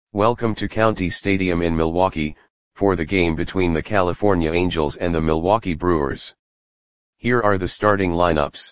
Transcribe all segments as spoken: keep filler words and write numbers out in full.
Welcome to County Stadium in Milwaukee, for the game between the California Angels and the Milwaukee Brewers. Here are the starting lineups.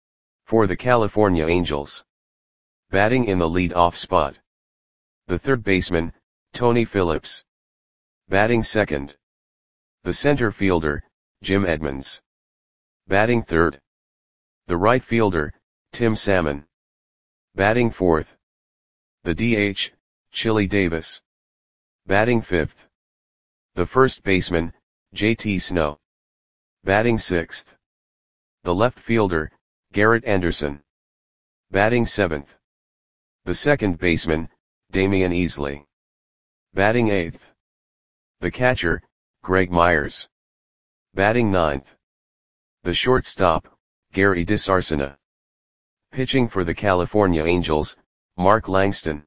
For the California Angels. Batting in the lead-off spot. The third baseman, Tony Phillips. Batting second. The center fielder, Jim Edmonds. Batting third. The right fielder, Tim Salmon. Batting fourth. The D H, Chili Davis. Batting fifth. The first baseman, J T Snow. Batting sixth. The left fielder, Garrett Anderson. Batting seventh. The second baseman, Damian Easley. Batting eighth. The catcher, Greg Myers. Batting ninth. The shortstop, Gary DiSarcina. Pitching for the California Angels, Mark Langston.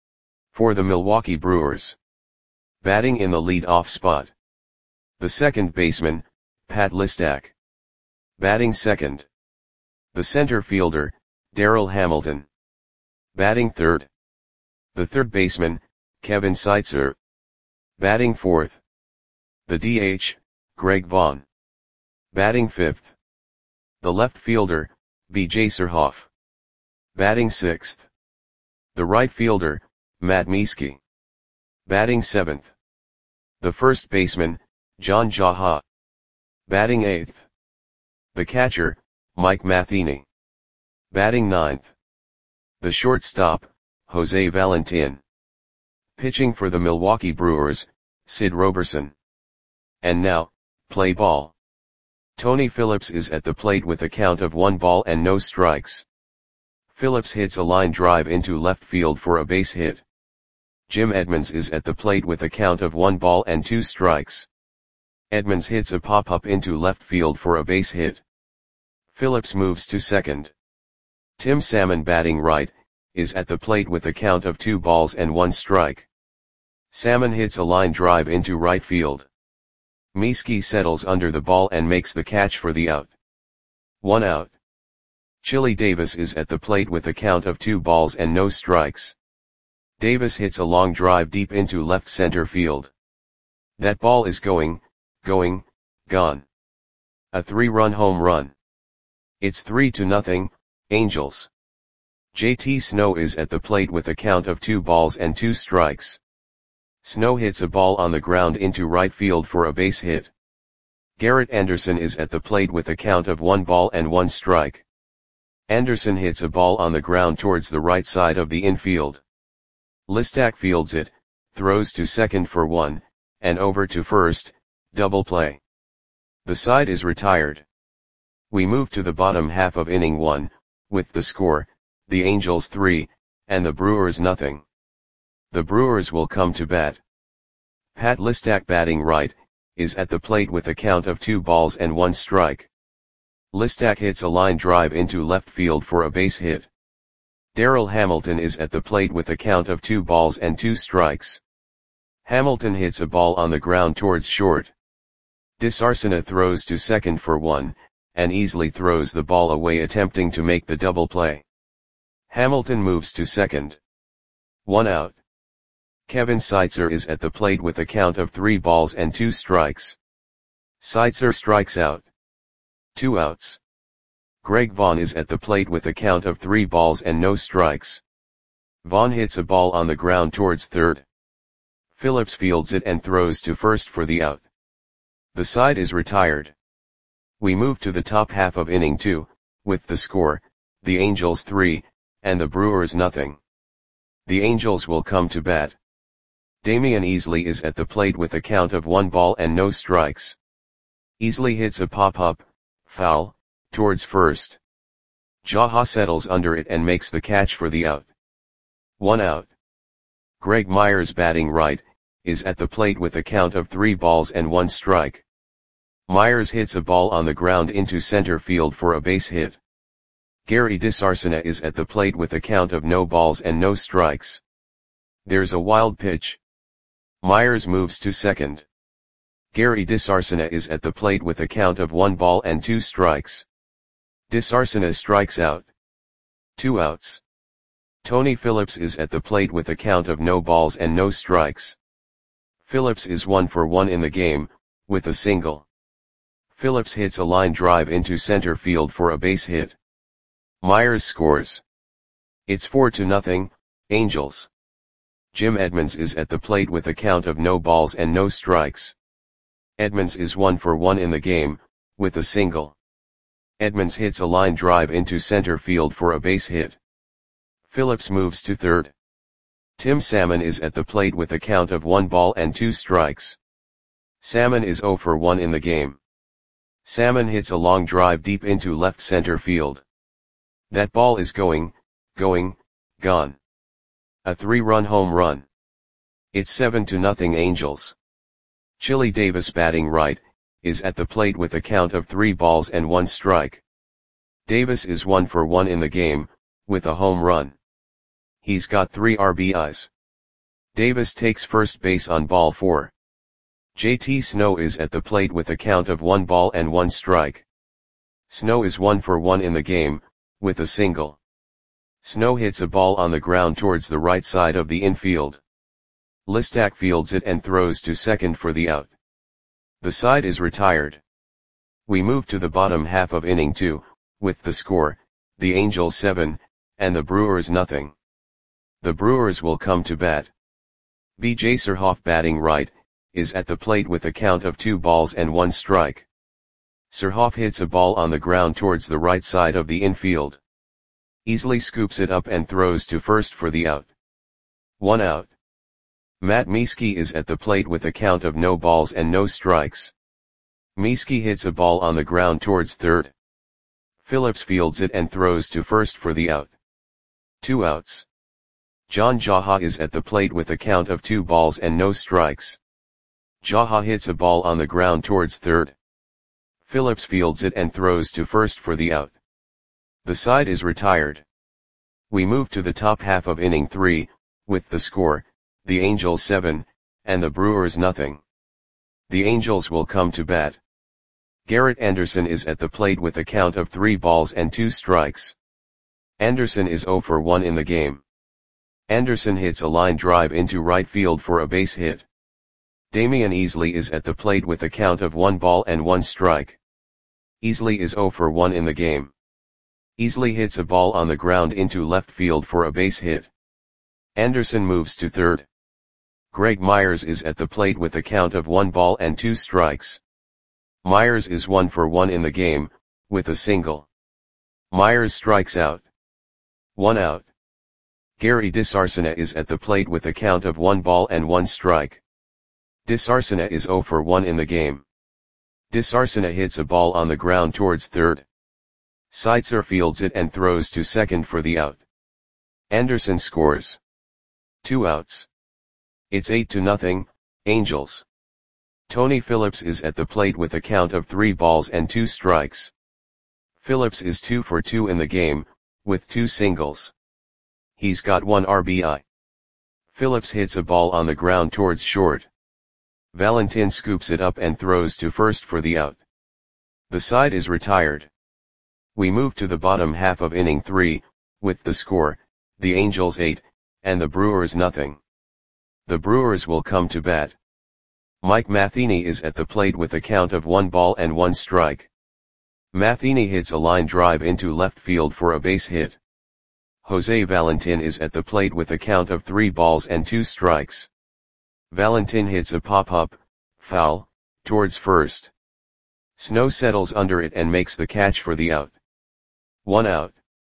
For the Milwaukee Brewers. Batting in the lead-off spot. The second baseman, Pat Listak. Batting second. The center fielder, Darryl Hamilton. Batting third. The third baseman, Kevin Seitzer. Batting fourth. The D H, Greg Vaughn. Batting fifth. The left fielder, B J Surhoff. Batting sixth. The right fielder, Matt Mieske. Batting seventh. The first baseman, John Jaha. Batting eighth. The catcher, Mike Matheny. Batting ninth. The shortstop, Jose Valentin. Pitching for the Milwaukee Brewers, Sid Roberson. And now, play ball. Tony Phillips is at the plate with a count of one ball and no strikes. Phillips hits a line drive into left field for a base hit. Jim Edmonds is at the plate with a count of one ball and two strikes. Edmonds hits a pop-up into left field for a base hit. Phillips moves to second. Tim Salmon, batting right, is at the plate with a count of two balls and one strike. Salmon hits a line drive into right field. Mieske settles under the ball and makes the catch for the out. One out. Chili Davis is at the plate with a count of two balls and no strikes. Davis hits a long drive deep into left center field. That ball is going, going, gone. A three-run home run. It's three to nothing, Angels. J T Snow is at the plate with a count of two balls and two strikes. Snow hits a ball on the ground into right field for a base hit. Garrett Anderson is at the plate with a count of one ball and one strike. Anderson hits a ball on the ground towards the right side of the infield. Listak fields it, throws to second for one, and over to first, double play. The side is retired. We move to the bottom half of inning one, with the score, the Angels three, and the Brewers nothing. The Brewers will come to bat. Pat Listak, batting right, is at the plate with a count of two balls and one strike. Listak hits a line drive into left field for a base hit. Darryl Hamilton is at the plate with a count of two balls and two strikes. Hamilton hits a ball on the ground towards short. DiSarcina throws to second for one, and easily throws the ball away, attempting to make the double play. Hamilton moves to second. One out. Kevin Seitzer is at the plate with a count of three balls and two strikes. Seitzer strikes out. Two outs. Greg Vaughn is at the plate with a count of three balls and no strikes. Vaughn hits a ball on the ground towards third. Phillips fields it and throws to first for the out. The side is retired. We move to the top half of inning two, with the score, the Angels three, and the Brewers nothing. The Angels will come to bat. Damian Easley is at the plate with a count of one ball and no strikes. Easley hits a pop-up, foul, towards first. Jaha settles under it and makes the catch for the out. One out. Greg Myers, batting right, is at the plate with a count of three balls and one strike. Myers hits a ball on the ground into center field for a base hit. Gary DiSarcina is at the plate with a count of no balls and no strikes. There's a wild pitch. Myers moves to second. Gary DiSarcina is at the plate with a count of one ball and two strikes. DiSarcina strikes out. Two outs. Tony Phillips is at the plate with a count of no balls and no strikes. Phillips is one for one in the game, with a single. Phillips hits a line drive into center field for a base hit. Myers scores. It's four to nothing, Angels. Jim Edmonds is at the plate with a count of no balls and no strikes. Edmonds is one for one in the game, with a single. Edmonds hits a line drive into center field for a base hit. Phillips moves to third. Tim Salmon is at the plate with a count of one ball and two strikes. Salmon is zero for one in the game. Salmon hits a long drive deep into left center field. That ball is going, going, gone. A three-run home run. It's seven to nothing Angels. Chili Davis, batting right, is at the plate with a count of three balls and one strike. Davis is one for one in the game, with a home run. He's got three R B Is. Davis takes first base on ball four. J T Snow is at the plate with a count of one ball and one strike. Snow is one for one in the game, with a single. Snow hits a ball on the ground towards the right side of the infield. Listak fields it and throws to second for the out. The side is retired. We move to the bottom half of inning two, with the score, the Angels seven, and the Brewers nothing. The Brewers will come to bat. B J Surhoff, batting right, is at the plate with a count of two balls and one strike. Surhoff hits a ball on the ground towards the right side of the infield. Easily scoops it up and throws to first for the out. One out. Matt Mieske is at the plate with a count of no balls and no strikes. Mieske hits a ball on the ground towards third. Phillips fields it and throws to first for the out. Two outs. John Jaha is at the plate with a count of two balls and no strikes. Jaha hits a ball on the ground towards third. Phillips fields it and throws to first for the out. The side is retired. We move to the top half of inning three, with the score, the Angels seven, and the Brewers nothing. The Angels will come to bat. Garrett Anderson is at the plate with a count of three balls and two strikes. Anderson is zero for one in the game. Anderson hits a line drive into right field for a base hit. Damian Easley is at the plate with a count of one ball and one strike. Easley is zero for one in the game. Easley hits a ball on the ground into left field for a base hit. Anderson moves to third. Greg Myers is at the plate with a count of one ball and two strikes. Myers is one for one in the game, with a single. Myers strikes out. One out. Gary DeSarcina is at the plate with a count of one ball and one strike. DeSarcina is zero for one in the game. DeSarcina hits a ball on the ground towards third. Seitzer fields it and throws to second for the out. Anderson scores. Two outs. It's eight to nothing, Angels. Tony Phillips is at the plate with a count of three balls and two strikes. Phillips is two for two in the game, with two singles. He's got one R B I. Phillips hits a ball on the ground towards short. Valentin scoops it up and throws to first for the out. The side is retired. We move to the bottom half of inning three, with the score, the Angels eight, and the Brewers nothing. The Brewers will come to bat. Mike Matheny is at the plate with a count of one ball and one strike. Matheny hits a line drive into left field for a base hit. Jose Valentin is at the plate with a count of three balls and two strikes. Valentin hits a pop-up, foul, towards first. Snow settles under it and makes the catch for the out. One out.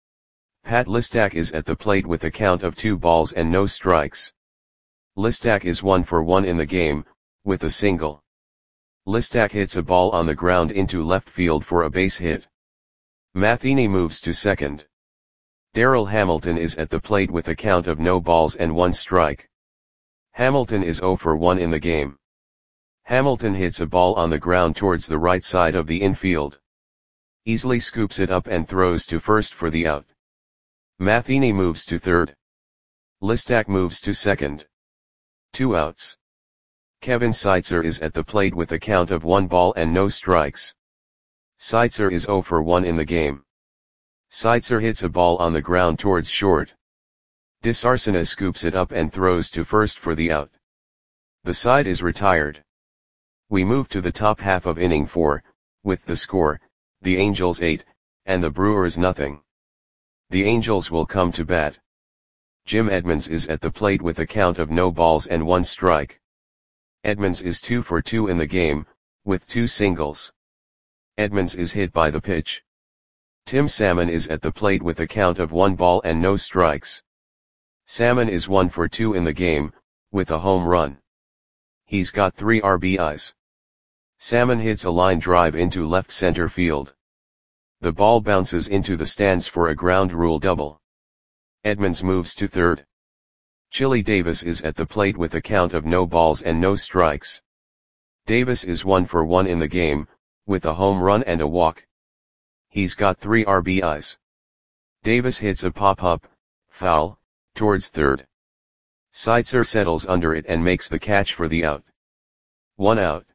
Pat Listak is at the plate with a count of two balls and no strikes. Listak is one for one in the game, with a single. Listak hits a ball on the ground into left field for a base hit. Matheny moves to second. Darrell Hamilton is at the plate with a count of no balls and one strike. Hamilton is zero for one in the game. Hamilton hits a ball on the ground towards the right side of the infield. Easily scoops it up and throws to first for the out. Matheny moves to third. Listak moves to second. Two outs. Kevin Seitzer is at the plate with a count of one ball and no strikes. Seitzer is zero for one in the game. Seitzer hits a ball on the ground towards short. Disarsena scoops it up and throws to first for the out. The side is retired. We move to the top half of inning four, with the score, the Angels eight, and the Brewers nothing. The Angels will come to bat. Jim Edmonds is at the plate with a count of no balls and one strike. Edmonds is two for two in the game, with two singles. Edmonds is hit by the pitch. Tim Salmon is at the plate with a count of one ball and no strikes. Salmon is one for two in the game, with a home run. He's got three R B Is. Salmon hits a line drive into left center field. The ball bounces into the stands for a ground rule double. Edmonds moves to third. Chili Davis is at the plate with a count of no balls and no strikes. Davis is one for one in the game, with a home run and a walk. He's got three R B Is. Davis hits a pop-up, foul, towards third. Seitzer settles under it and makes the catch for the out. One out.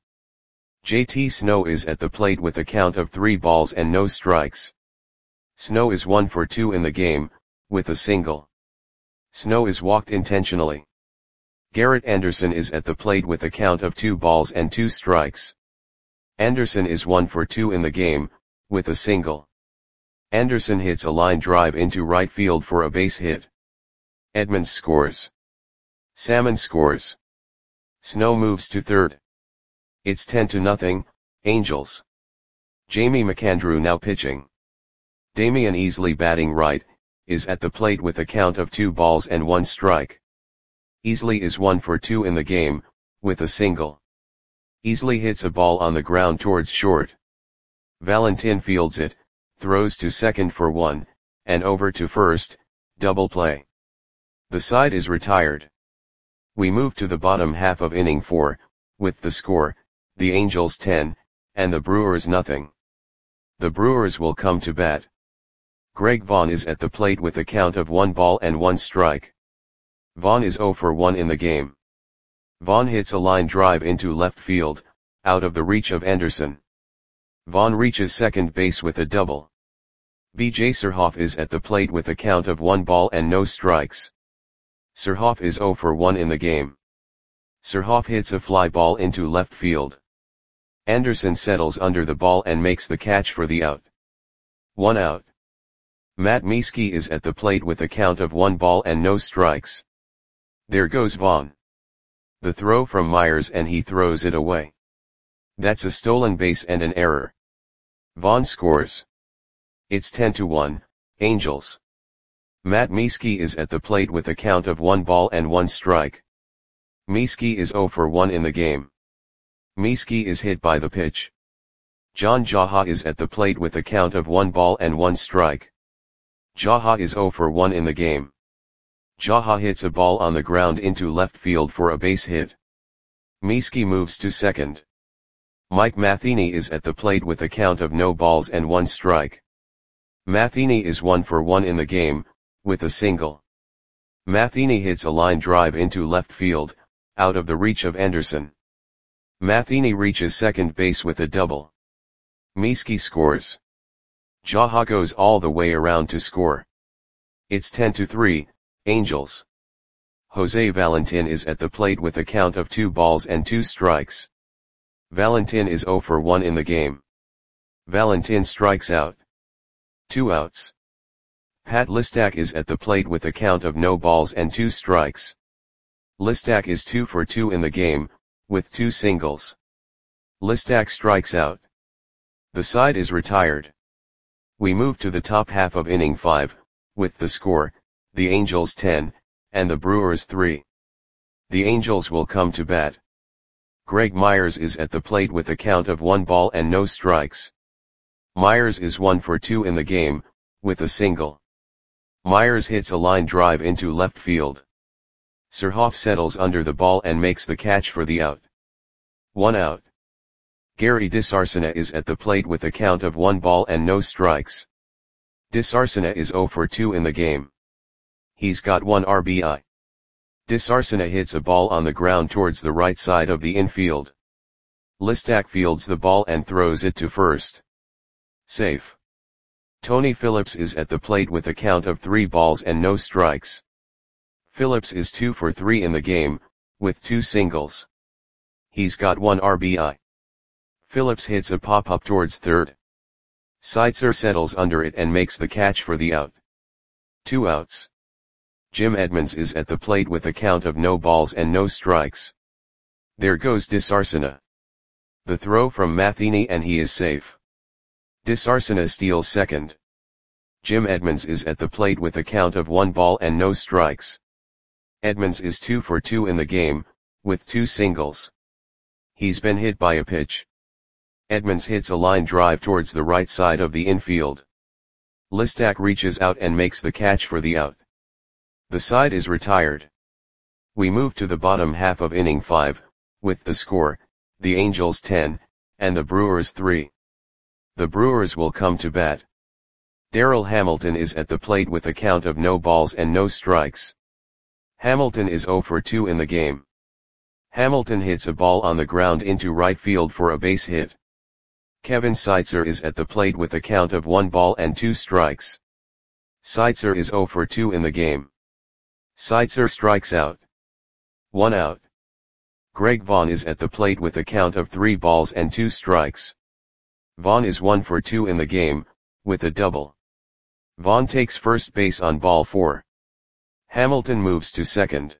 J T Snow is at the plate with a count of three balls and no strikes. Snow is one for two in the game, with a single. Snow is walked intentionally. Garrett Anderson is at the plate with a count of two balls and two strikes. Anderson is one for two in the game, with a single. Anderson hits a line drive into right field for a base hit. Edmonds scores. Salmon scores. Snow moves to third. It's ten to nothing, Angels. Jamie McAndrew now pitching. Damian Easley batting right, is at the plate with a count of two balls and one strike. Easley is one for two in the game, with a single. Easley hits a ball on the ground towards short. Valentin fields it, throws to second for one, and over to first, double play. The side is retired. We move to the bottom half of inning four, with the score, the Angels ten, and the Brewers nothing. The Brewers will come to bat. Greg Vaughn is at the plate with a count of one ball and one strike. Vaughn is zero for one in the game. Vaughn hits a line drive into left field, out of the reach of Anderson. Vaughn reaches second base with a double. B J Surhoff is at the plate with a count of one ball and no strikes. Surhoff is zero for one in the game. Surhoff hits a fly ball into left field. Anderson settles under the ball and makes the catch for the out. One out. Matt Mieske is at the plate with a count of one ball and no strikes. There goes Vaughn. The throw from Myers and he throws it away. That's a stolen base and an error. Vaughn scores. It's ten to one, Angels. Matt Mieske is at the plate with a count of one ball and one strike. Mieske is zero for one in the game. Mieske is hit by the pitch. John Jaha is at the plate with a count of one ball and one strike. Jaha is zero for one in the game. Jaha hits a ball on the ground into left field for a base hit. Mieske moves to second. Mike Matheny is at the plate with a count of no balls and one strike. Matheny is one for one in the game, with a single. Matheny hits a line drive into left field, out of the reach of Anderson. Matheny reaches second base with a double. Mieske scores. Jaha goes all the way around to score. It's ten to three, Angels. Jose Valentin is at the plate with a count of two balls and two strikes. Valentin is zero for one in the game. Valentin strikes out. Two outs. Pat Listak is at the plate with a count of no balls and two strikes. Listak is two for two in the game, with two singles. Listak strikes out. The side is retired. We move to the top half of inning five, with the score, the Angels ten, and the Brewers three. The Angels will come to bat. Greg Myers is at the plate with a count of one ball and no strikes. Myers is one for two in the game, with a single. Myers hits a line drive into left field. Surhoff settles under the ball and makes the catch for the out. One out. Gary Disarsena is at the plate with a count of one ball and no strikes. Disarsena is zero for two in the game. He's got one R B I. Disarsena hits a ball on the ground towards the right side of the infield. Listak fields the ball and throws it to first. Safe. Tony Phillips is at the plate with a count of three balls and no strikes. Phillips is two for three in the game, with two singles. He's got one R B I. Phillips hits a pop-up towards third. Seitzer settles under it and makes the catch for the out. Two outs. Jim Edmonds is at the plate with a count of no balls and no strikes. There goes DeSarcina. The throw from Matheny and he is safe. DeSarcina steals second. Jim Edmonds is at the plate with a count of one ball and no strikes. Edmonds is two for two in the game, with two singles. He's been hit by a pitch. Edmonds hits a line drive towards the right side of the infield. Listak reaches out and makes the catch for the out. The side is retired. We move to the bottom half of inning five, with the score, the Angels ten, and the Brewers three. The Brewers will come to bat. Darryl Hamilton is at the plate with a count of no balls and no strikes. Hamilton is zero for two in the game. Hamilton hits a ball on the ground into right field for a base hit. Kevin Seitzer is at the plate with a count of one ball and two strikes. Seitzer is zero for two in the game. Seitzer strikes out. One out. Greg Vaughn is at the plate with a count of three balls and two strikes. Vaughn is one for two in the game, with a double. Vaughn takes first base on ball four. Hamilton moves to second.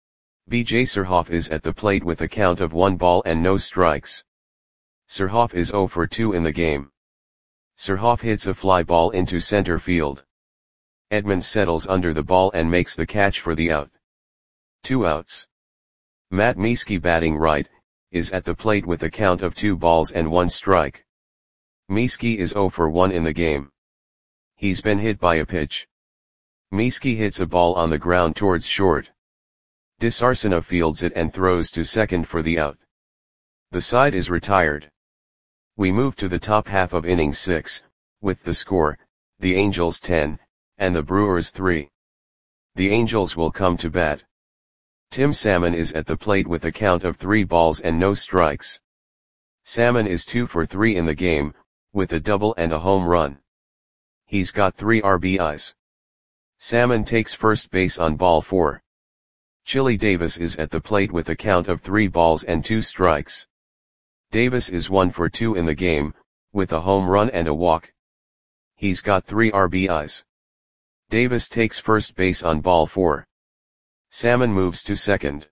B J Surhoff is at the plate with a count of one ball and no strikes. Surhoff is zero for two in the game. Surhoff hits a fly ball into center field. Edmonds settles under the ball and makes the catch for the out. Two outs. Matt Mieske, batting right, is at the plate with a count of two balls and one strike. Mieske is zero for one in the game. He's been hit by a pitch. Mieske hits a ball on the ground towards short. DeSarcina fields it and throws to second for the out. The side is retired. We move to the top half of inning six, with the score, the Angels ten, and the Brewers three. The Angels will come to bat. Tim Salmon is at the plate with a count of three balls and no strikes. Salmon is two for three in the game, with a double and a home run. He's got three R B Is. Salmon takes first base on ball four. Chili Davis is at the plate with a count of three balls and two strikes. Davis is one for two in the game, with a home run and a walk. He's got three R B Is. Davis takes first base on ball four. Salmon moves to second.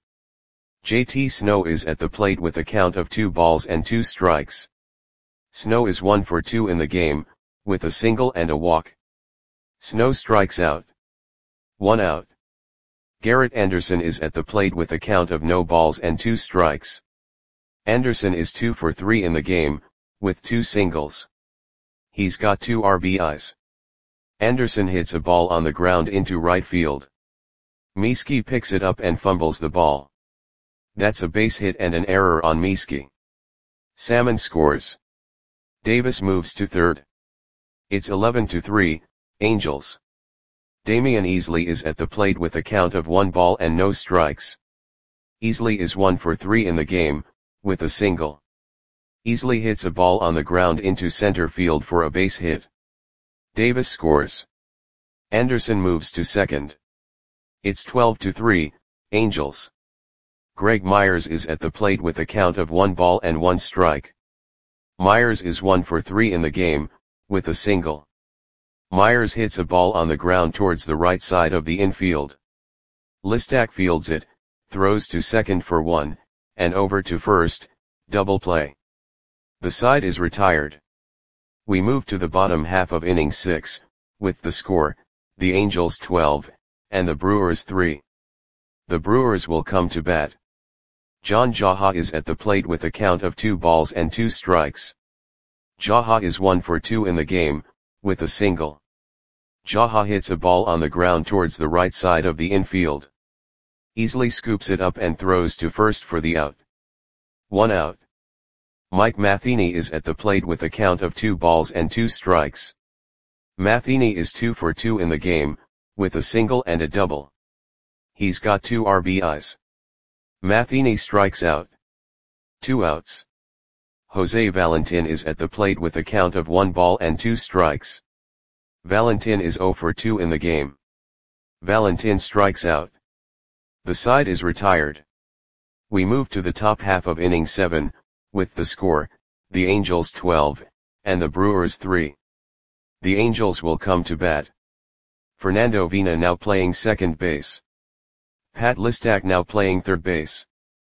J T Snow is at the plate with a count of two balls and two strikes. Snow is one for two in the game, with a single and a walk. Snow strikes out. One out. Garrett Anderson is at the plate with a count of no balls and two strikes. Anderson is two for three in the game, with two singles. He's got two R B Is. Anderson hits a ball on the ground into right field. Mieske picks it up and fumbles the ball. That's a base hit and an error on Mieske. Salmon scores. Davis moves to third. It's eleven to three, Angels. Damian Easley is at the plate with a count of one ball and no strikes. Easley is one for three in the game, with a single. Easley hits a ball on the ground into center field for a base hit. Davis scores. Anderson moves to second. It's twelve to three, Angels. Greg Myers is at the plate with a count of one ball and one strike. Myers is one for three in the game, with a single. Myers hits a ball on the ground towards the right side of the infield. Listak fields it, throws to second for one, and over to first, double play. The side is retired. We move to the bottom half of inning six, with the score, the Angels twelve, and the Brewers three. The Brewers will come to bat. John Jaha is at the plate with a count of two balls and two strikes. Jaha is one for two in the game, with a single. Jaha hits a ball on the ground towards the right side of the infield. Easley scoops it up and throws to first for the out. One out. Mike Matheny is at the plate with a count of two balls and two strikes. Matheny is two for two in the game, with a single and a double. He's got two R B Is. Matheny strikes out. Two outs. Jose Valentin is at the plate with a count of one ball and two strikes. Valentin is zero for two in the game. Valentin strikes out. The side is retired. We move to the top half of inning seven, with the score, the Angels twelve, and the Brewers three. The Angels will come to bat. Fernando Vina now playing second base. Pat Listak now playing third base.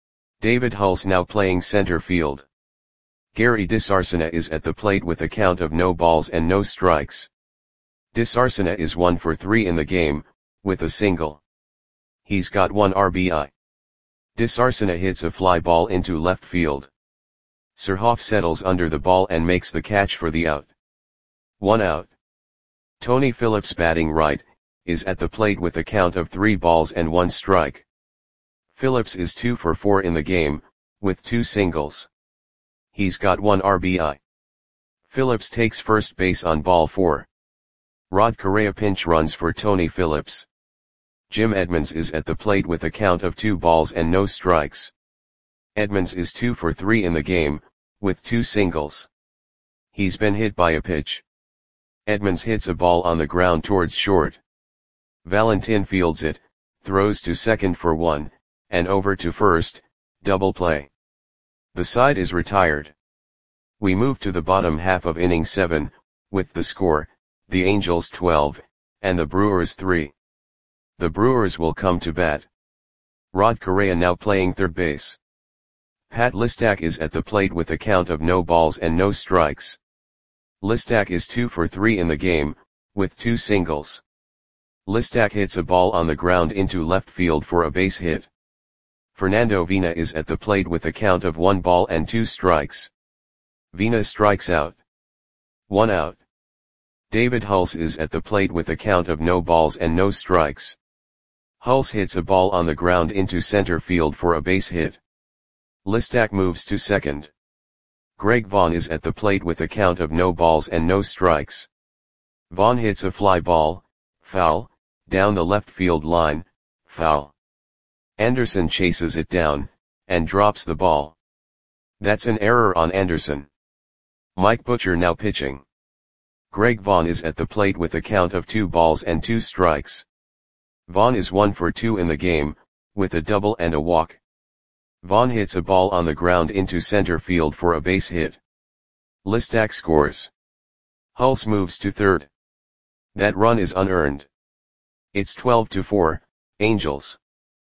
David Hulse now playing center field. Gary DeSarcina is at the plate with a count of no balls and no strikes. DeSarcina is one for three in the game, with a single. He's got one R B I. DeSarcina hits a fly ball into left field. Surhoff settles under the ball and makes the catch for the out. One out. Tony Phillips, batting right, is at the plate with a count of three balls and one strike. Phillips is two for four in the game, with two singles. He's got one R B I. Phillips takes first base on ball four. Rod Correa pinch runs for Tony Phillips. Jim Edmonds is at the plate with a count of two balls and no strikes. Edmonds is two for three in the game, with two singles. He's been hit by a pitch. Edmonds hits a ball on the ground towards short. Valentin fields it, throws to second for one, and over to first, double play. The side is retired. We move to the bottom half of inning seven, with the score, the Angels twelve, and the Brewers three. The Brewers will come to bat. Rod Correa now playing third base. Pat Listak is at the plate with a count of no balls and no strikes. Listak is two for three in the game, with two singles. Listak hits a ball on the ground into left field for a base hit. Fernando Vina is at the plate with a count of one ball and two strikes. Vina strikes out. One out. David Hulse is at the plate with a count of no balls and no strikes. Hulse hits a ball on the ground into center field for a base hit. Listak moves to second. Greg Vaughn is at the plate with a count of no balls and no strikes. Vaughn hits a fly ball, foul, down the left field line, foul. Anderson chases it down, and drops the ball. That's an error on Anderson. Mike Butcher now pitching. Greg Vaughn is at the plate with a count of two balls and two strikes. Vaughn is one for two in the game, with a double and a walk. Vaughn hits a ball on the ground into center field for a base hit. Listak scores. Hulse moves to third. That run is unearned. It's twelve to four, Angels.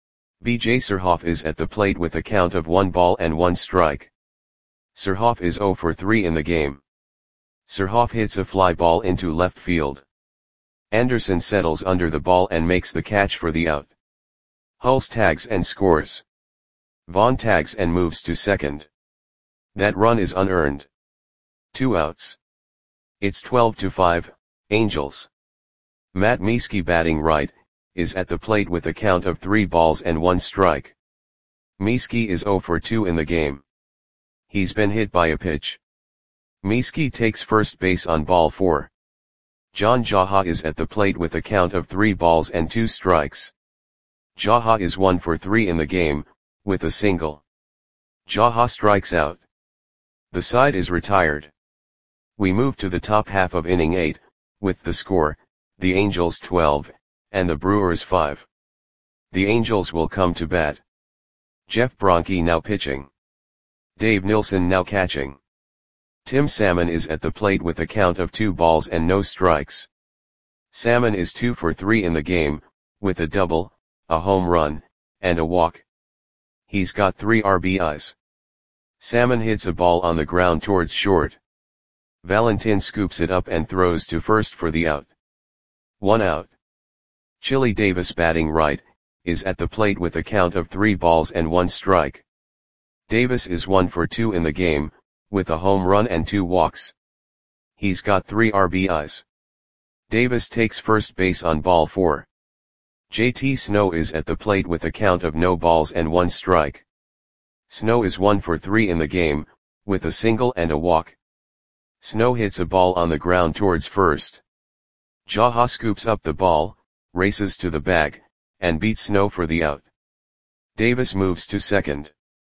B J Surhoff is at the plate with a count of one ball and one strike. Surhoff is zero for three in the game. Surhoff hits a fly ball into left field. Anderson settles under the ball and makes the catch for the out. Hulse tags and scores. Vaughn tags and moves to second. That run is unearned. Two outs. It's twelve to five, Angels. Matt Mieske, batting right, is at the plate with a count of three balls and one strike. Mieske is zero for two in the game. He's been hit by a pitch. Mieske takes first base on ball four. John Jaha is at the plate with a count of three balls and two strikes. Jaha is one for three in the game, with a single. Jaha strikes out. The side is retired. We move to the top half of inning eight, with the score, the Angels twelve, and the Brewers five. The Angels will come to bat. Jeff Bronke now pitching. Dave Nilsson now catching. Tim Salmon is at the plate with a count of two balls and no strikes. Salmon is two for three in the game, with a double, a home run, and a walk. He's got three R B Is. Salmon hits a ball on the ground towards short. Valentin scoops it up and throws to first for the out. One out. Chili Davis, batting right, is at the plate with a count of three balls and one strike. Davis is one for two in the game, with a home run and two walks. He's got three R B Is. Davis takes first base on ball four. J T Snow is at the plate with a count of no balls and one strike. Snow is one for three in the game, with a single and a walk. Snow hits a ball on the ground towards first. Jaha scoops up the ball, races to the bag, and beats Snow for the out. Davis moves to second.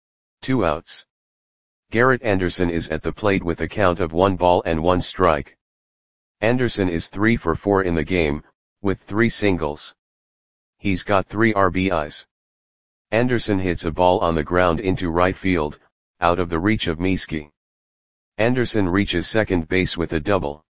Two outs. Garrett Anderson is at the plate with a count of one ball and one strike. Anderson is three for four in the game, with three singles. He's got three R B Is. Anderson hits a ball on the ground into right field, out of the reach of Mieski. Anderson reaches second base with a double.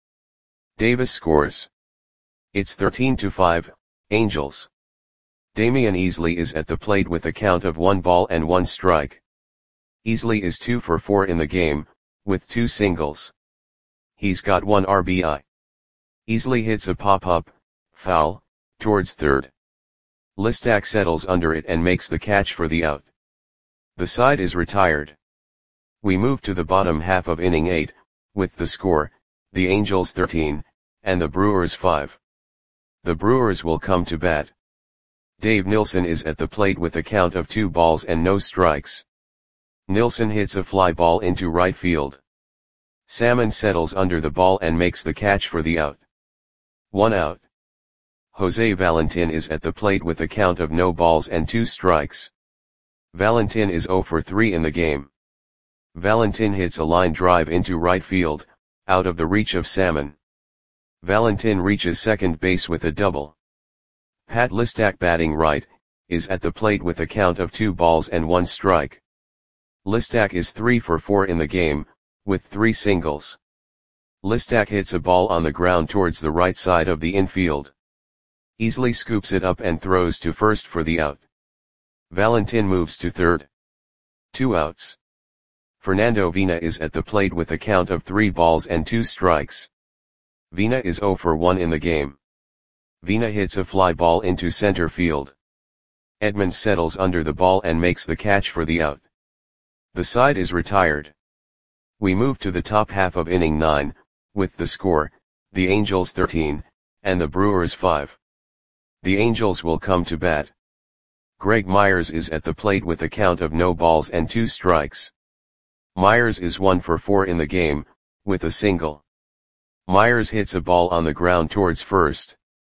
Davis scores. It's thirteen to five, Angels. Damian Easley is at the plate with a count of one ball and one strike. Easley is two for four in the game, with two singles. He's got one R B I. Easley hits a pop-up, foul, towards third. Listak settles under it and makes the catch for the out. The side is retired. We move to the bottom half of inning eight, with the score, the Angels thirteen, and the Brewers five. The Brewers will come to bat. Dave Nilsson is at the plate with a count of two balls and no strikes. Nilsson hits a fly ball into right field. Salmon settles under the ball and makes the catch for the out. One out. Jose Valentin is at the plate with a count of no balls and two strikes. Valentin is zero for three in the game. Valentin hits a line drive into right field, out of the reach of Salmon. Valentin reaches second base with a double. Pat Listak, batting right, is at the plate with a count of two balls and one strike. Listak is three for four in the game, with three singles. Listak hits a ball on the ground towards the right side of the infield. Easley scoops it up and throws to first for the out. Valentin moves to third. Two outs. Fernando Vina is at the plate with a count of three balls and two strikes. Vina is zero for one in the game. Vina hits a fly ball into center field. Edmonds settles under the ball and makes the catch for the out. The side is retired. We move to the top half of inning nine, with the score, the Angels thirteen, and the Brewers five. The Angels will come to bat. Greg Myers is at the plate with a count of no balls and two strikes. Myers is one for four in the game, with a single. Myers hits a ball on the ground towards first.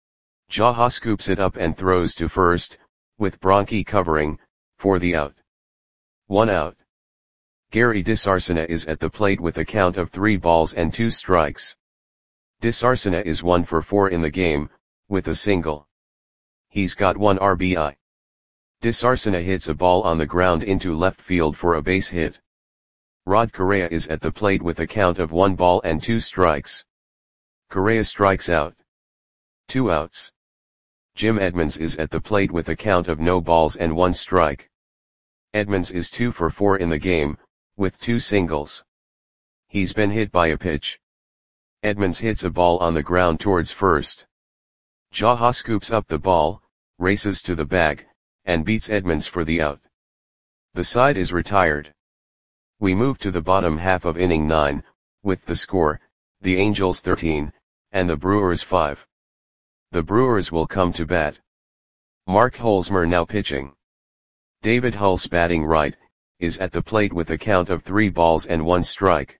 Jaha scoops it up and throws to first, with Bronchi covering, for the out. One out. Gary DeSarcina is at the plate with a count of three balls and two strikes. DeSarcina is one for four in the game, with a single. He's got one R B I. DeSarcina hits a ball on the ground into left field for a base hit. Rod Correa is at the plate with a count of one ball and two strikes. Correa strikes out. Two outs. Jim Edmonds is at the plate with a count of no balls and one strike. Edmonds is two for four in the game, with two singles. He's been hit by a pitch. Edmonds hits a ball on the ground towards first. Jaha scoops up the ball, races to the bag, and beats Edmonds for the out. The side is retired. We move to the bottom half of inning nine, with the score, the Angels thirteen, and the Brewers five. The Brewers will come to bat. Mark Holzmer now pitching. David Hulse, batting right, is at the plate with a count of three balls and one strike.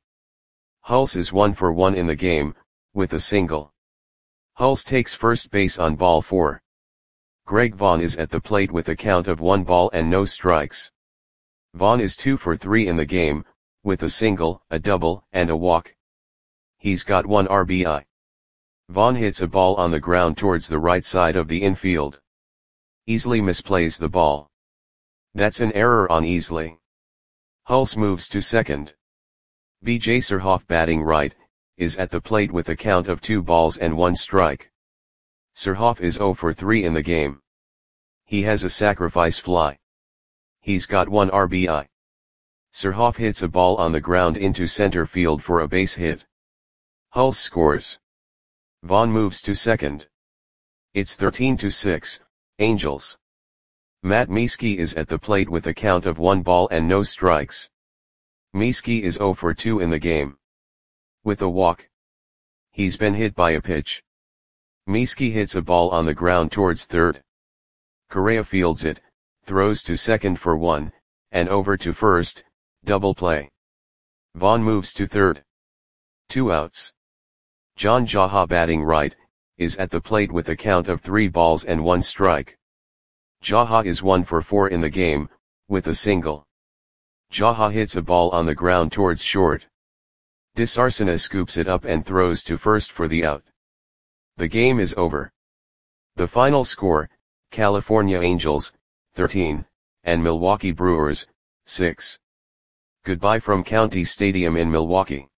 Hulse is one for one in the game, with a single. Hulse takes first base on ball four. Greg Vaughn is at the plate with a count of one ball and no strikes. Vaughn is two for three in the game, with a single, a double, and a walk. He's got one R B I. Vaughn hits a ball on the ground towards the right side of the infield. Easley misplays the ball. That's an error on Easley. Hulse moves to second. B J Surhoff, batting right, is at the plate with a count of two balls and one strike. Surhoff is zero for three in the game. He has a sacrifice fly. He's got one R B I. Surhoff hits a ball on the ground into center field for a base hit. Hulse scores. Vaughn moves to second. It's thirteen to six, Angels. Matt Mieski is at the plate with a count of one ball and no strikes. Mieski is zero for two in the game. With a walk. He's been hit by a pitch. Mieski hits a ball on the ground towards third. Correa fields it, throws to second for one, and over to first, double play. Vaughn moves to third. Two outs. John Jaha, batting right, is at the plate with a count of three balls and one strike. Jaha is one for four in the game, with a single. Jaha hits a ball on the ground towards short. DeSarcina scoops it up and throws to first for the out. The game is over. The final score, California Angels, thirteen, and Milwaukee Brewers, six. Goodbye from County Stadium in Milwaukee.